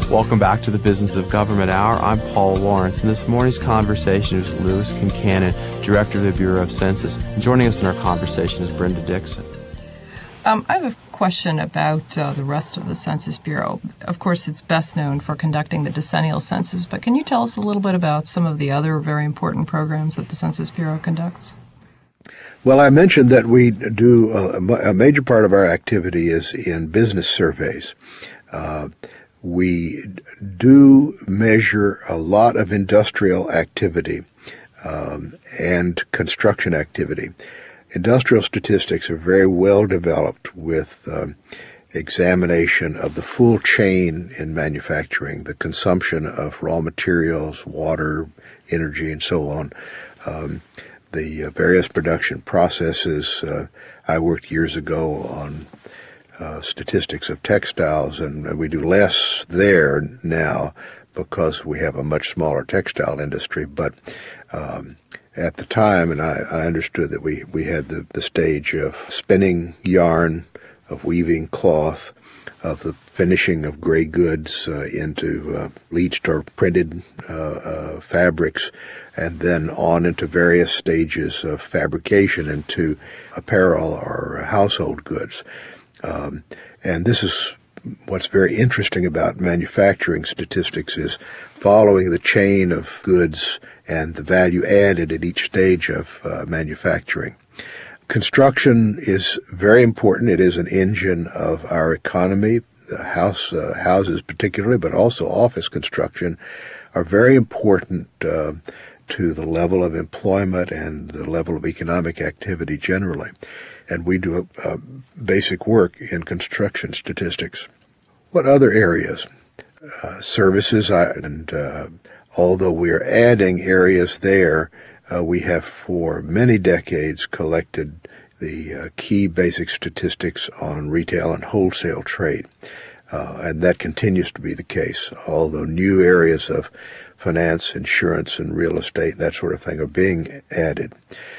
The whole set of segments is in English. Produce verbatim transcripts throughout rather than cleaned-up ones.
Welcome back to the Business of Government Hour. I'm Paul Lawrence, and this morning's conversation is Lewis Kincannon, Director of the Bureau of Census. And joining us in our conversation is Brenda Dixon. Um, I have a question about uh, the rest of the Census Bureau. Of course, it's best known for conducting the decennial census, but can you tell us a little bit about some of the other very important programs that the Census Bureau conducts? Well, I mentioned that we do a, a major part of our activity is in business surveys. Uh, we do measure a lot of industrial activity um, and construction activity. Industrial statistics are very well developed with um, examination of the full chain in manufacturing, the consumption of raw materials, water, energy, and so on. Um, the uh, various production processes. Uh, I worked years ago on uh, statistics of textiles, and we do less there now because we have a much smaller textile industry. But um, at the time, and I, I understood that we, we had the, the stage of spinning yarn, of weaving cloth, of the finishing of gray goods uh, into uh, bleached or printed uh, uh, fabrics, and then on into various stages of fabrication into apparel or household goods. Um, and this is what's very interesting about manufacturing statistics, is following the chain of goods and the value added at each stage of uh, manufacturing. Construction is very important. It is an engine of our economy. The house, uh, houses particularly, but also office construction, are very important uh, to the level of employment and the level of economic activity generally. And we do a, a basic work in construction statistics. What other areas? Uh, services, I, and uh, although we are adding areas there, uh, we have for many decades collected the uh, key basic statistics on retail and wholesale trade. Uh, and that continues to be the case, although new areas of finance, insurance, and real estate, that sort of thing, are being added.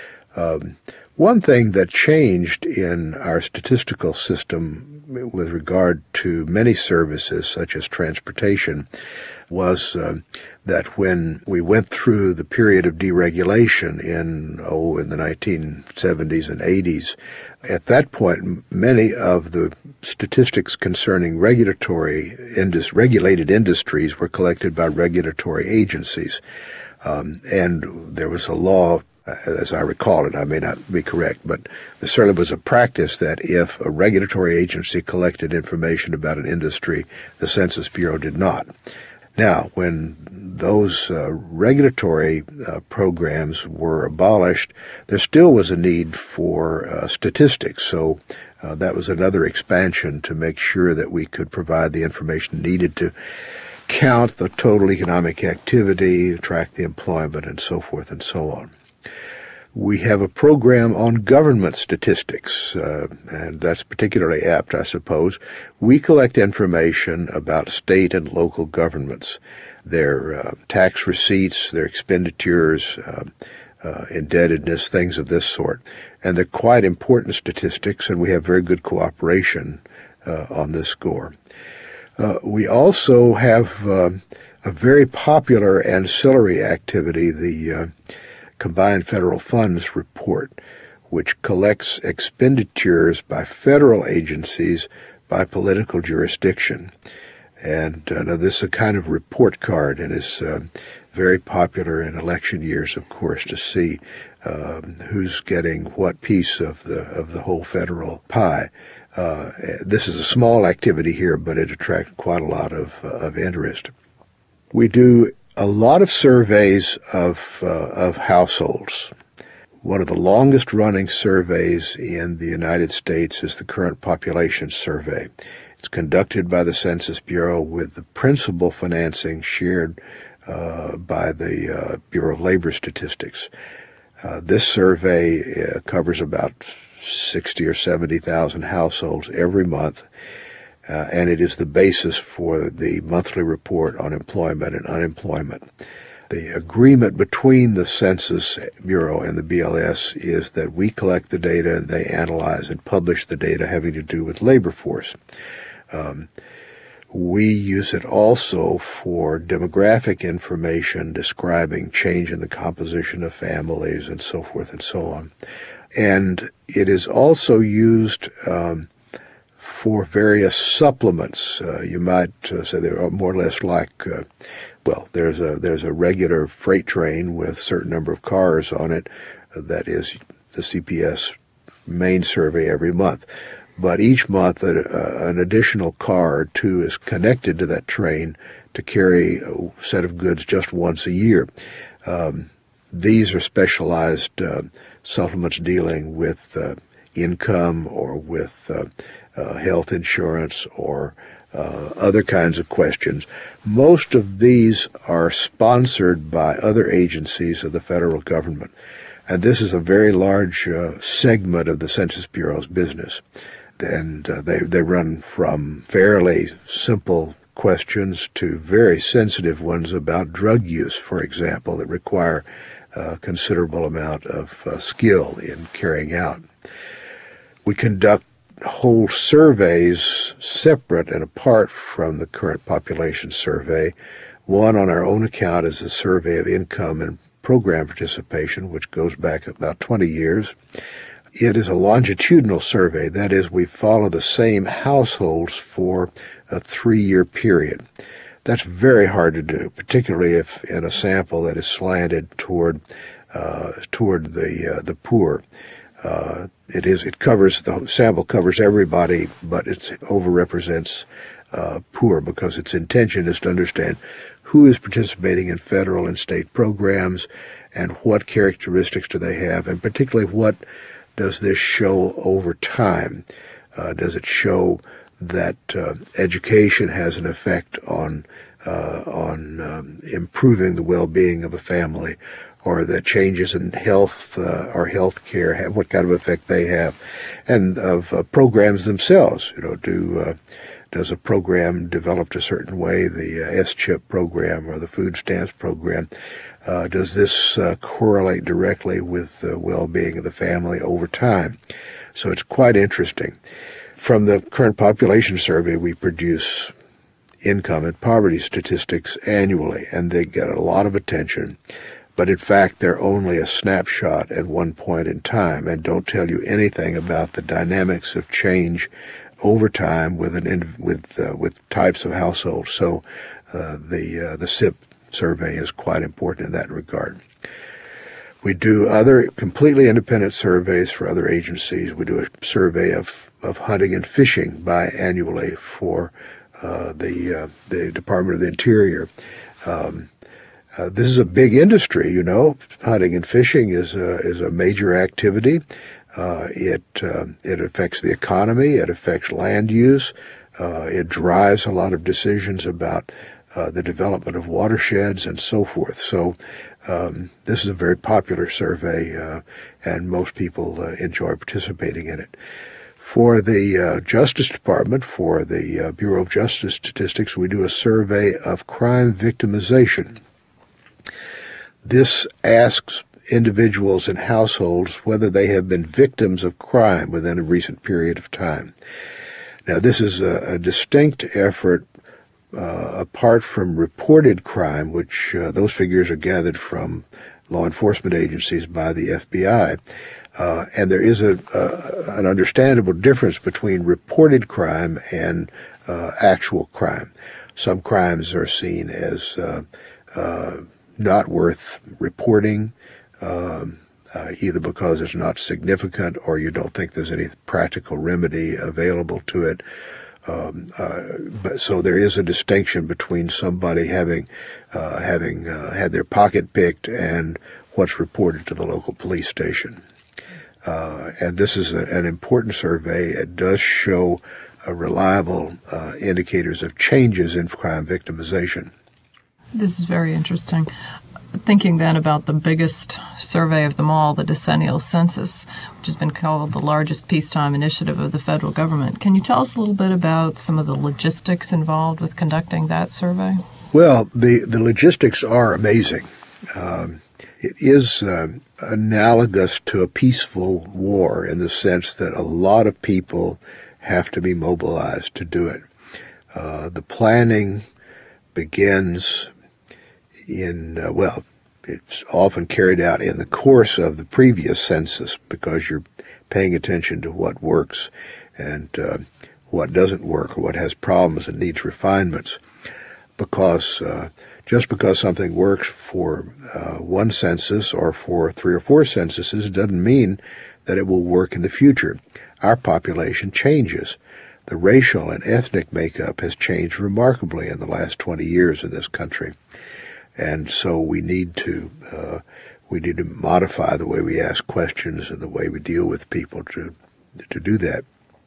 Um, one thing that changed in our statistical system with regard to many services, such as transportation, was uh, that when we went through the period of deregulation in, oh, in the nineteen seventies and eighties, at that point, many of the statistics concerning regulatory, indus- regulated industries were collected by regulatory agencies. Um, and there was a law, as I recall it, I may not be correct, but there certainly was a practice that if a regulatory agency collected information about an industry, the Census Bureau did not. Now, when those uh, regulatory uh, programs were abolished, there still was a need for uh, statistics. So uh, that was another expansion to make sure that we could provide the information needed to count the total economic activity, track the employment, and so forth and so on. We have a program on government statistics, uh, and that's particularly apt, I suppose. We collect information about state and local governments, their uh, tax receipts, their expenditures, uh, uh, indebtedness, things of this sort. And they're quite important statistics, and we have very good cooperation uh, on this score. Uh, we also have uh, a very popular ancillary activity, the uh, Combined Federal Funds Report, which collects expenditures by federal agencies by political jurisdiction. And uh, now this is a kind of report card, and is uh, very popular in election years, of course, to see uh, who's getting what piece of the of the whole federal pie. Uh, this is a small activity here, but it attracts quite a lot of, uh, of interest. We do a lot of surveys of uh, of households. One of the longest running surveys in the United States is the Current Population Survey. It's conducted by the Census Bureau with the principal financing shared uh, by the uh, Bureau of Labor Statistics. Uh, this survey uh, covers about sixty or seventy thousand households every month. Uh, and it is the basis for the monthly report on employment and unemployment. The agreement between the Census Bureau and the B L S is that we collect the data and they analyze and publish the data having to do with labor force. Um, We use it also for demographic information describing change in the composition of families and so forth and so on. And it is also used um, for various supplements. Uh, you might uh, say they are more or less like, uh, well, there's a there's a regular freight train with a certain number of cars on it. Uh, that is the C P S main survey every month. But each month, uh, an additional car or two is connected to that train to carry a set of goods just once a year. Um, these are specialized uh, supplements dealing with uh, income or with uh, uh, health insurance or uh, other kinds of questions. Most of these are sponsored by other agencies of the federal government. And this is a very large uh, segment of the Census Bureau's business. And uh, they, they run from fairly simple questions to very sensitive ones about drug use, for example, that require a considerable amount of uh, skill in carrying out. We conduct whole surveys separate and apart from the current population survey. One on our own account is the survey of income and program participation, which goes back about twenty years. It is a longitudinal survey. That is, we follow the same households for a three-year period. That's very hard to do, particularly if in a sample that is slanted toward uh, toward the uh, the poor. Uh, it is it covers the sample covers everybody, but it overrepresents uh, poor because its intention is to understand who is participating in federal and state programs and what characteristics do they have, and particularly what does this show over time? Uh, does it show that uh, education has an effect on uh, on um, improving the well-being of a family, or that changes in health uh, or health care have what kind of effect they have, and of uh, programs themselves? You know, do uh, does a program developed a certain way, the uh, S CHIP program or the food stamps program? Uh, does this uh, correlate directly with the well-being of the family over time? So it's quite interesting. From the current population survey, we produce income and poverty statistics annually, and they get a lot of attention. But in fact, they're only a snapshot at one point in time and don't tell you anything about the dynamics of change over time with an with uh, with types of households. So uh, the uh, the S I P survey is quite important in that regard. We do other completely independent surveys for other agencies. We do a survey of, of hunting and fishing biannually for uh, the uh, the Department of the Interior. Um, uh, this is a big industry, you know. Hunting and fishing is a, is a major activity. Uh, it uh, it affects the economy. It affects land use. Uh, it drives a lot of decisions about Uh, the development of watersheds and so forth. So um, this is a very popular survey, uh, and most people uh, enjoy participating in it. For the uh, Justice Department, for the uh, Bureau of Justice Statistics, we do a survey of crime victimization. This asks individuals and households whether they have been victims of crime within a recent period of time. Now, this is a, a distinct effort Uh, apart from reported crime, which uh, those figures are gathered from law enforcement agencies by the F B I. Uh, and there is a, a an understandable difference between reported crime and uh, actual crime. Some crimes are seen as uh, uh, not worth reporting, um, uh, either because it's not significant or you don't think there's any practical remedy available to it. Um, uh, but so there is a distinction between somebody having uh, having uh, had their pocket picked and what's reported to the local police station. Uh, and this is a, an important survey. It does show uh, reliable uh, indicators of changes in crime victimization. This is very interesting. Thinking then about the biggest survey of them all, the decennial census, which has been called the largest peacetime initiative of the federal government. Can you tell us a little bit about some of the logistics involved with conducting that survey? Well, the, the logistics are amazing. Um, it is uh, analogous to a peaceful war in the sense that a lot of people have to be mobilized to do it. Uh, the planning begins in, uh, well, it's often carried out in the course of the previous census because you're paying attention to what works and uh, what doesn't work or what has problems and needs refinements. Because uh, just because something works for uh, one census or for three or four censuses doesn't mean that it will work in the future. Our population changes. The racial and ethnic makeup has changed remarkably in the last twenty years in this country. And so we need to uh, we need to modify the way we ask questions and the way we deal with people to to do that.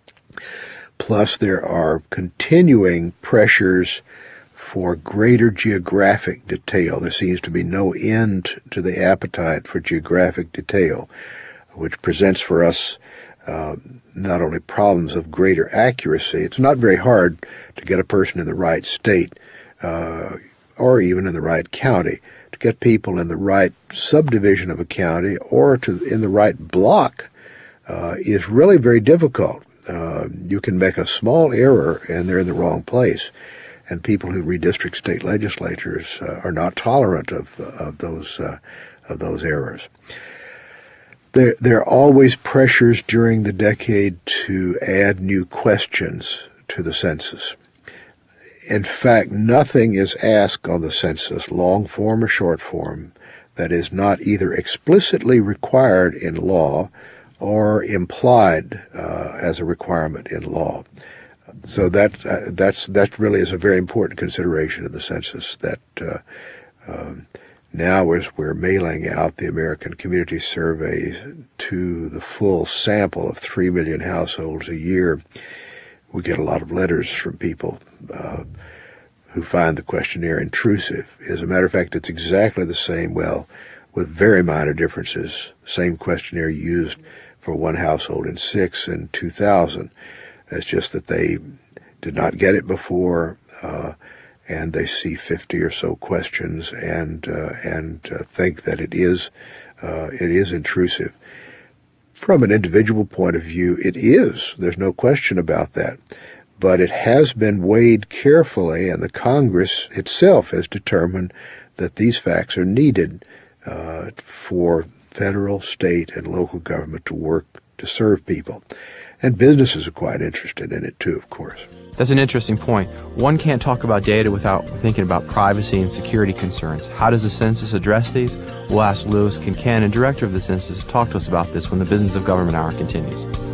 Plus, there are continuing pressures for greater geographic detail. There seems to be no end to the appetite for geographic detail, which presents for us uh, not only problems of greater accuracy. It's not very hard to get a person in the right state uh, or even in the right county, to get people in the right subdivision of a county or to in the right block uh, is really very difficult. Uh, you can make a small error and they're in the wrong place. And people who redistrict state legislatures uh, are not tolerant of of those uh, of those errors. There there are always pressures during the decade to add new questions to the census. In fact, nothing is asked on the census, long form or short form, that is not either explicitly required in law or implied uh, as a requirement in law. So that uh, that's that really is a very important consideration of the census. That uh, um, now as we're mailing out the American Community Survey to the full sample of three million households a year, we get a lot of letters from people uh, who find the questionnaire intrusive. As a matter of fact, it's exactly the same, well, with very minor differences, same questionnaire used for one household in six in two thousand. It's just that they did not get it before, uh, and they see fifty or so questions and uh, and uh, think that it is uh, it is intrusive. From an individual point of view, it is. There's no question about that. But it has been weighed carefully, and the Congress itself has determined that these facts are needed uh, for federal, state, and local government to work to serve people. And businesses are quite interested in it too, of course. That's an interesting point. One can't talk about data without thinking about privacy and security concerns. How does the census address these? We'll ask Louis Concannon, director of the census, to talk to us about this when the Business of Government Hour continues.